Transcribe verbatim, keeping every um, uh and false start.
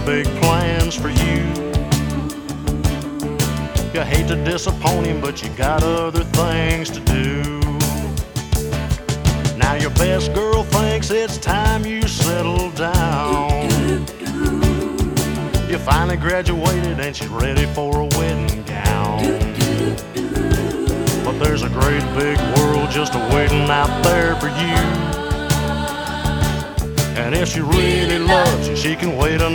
big plans for you. You hate to disappoint him, but you got other things to do. Now your best girl thinks it's time you settle down. You finally graduated and she's ready for a wedding gown. But there's a great big world just a-waiting out there for you. And if she really loves you, she can wait another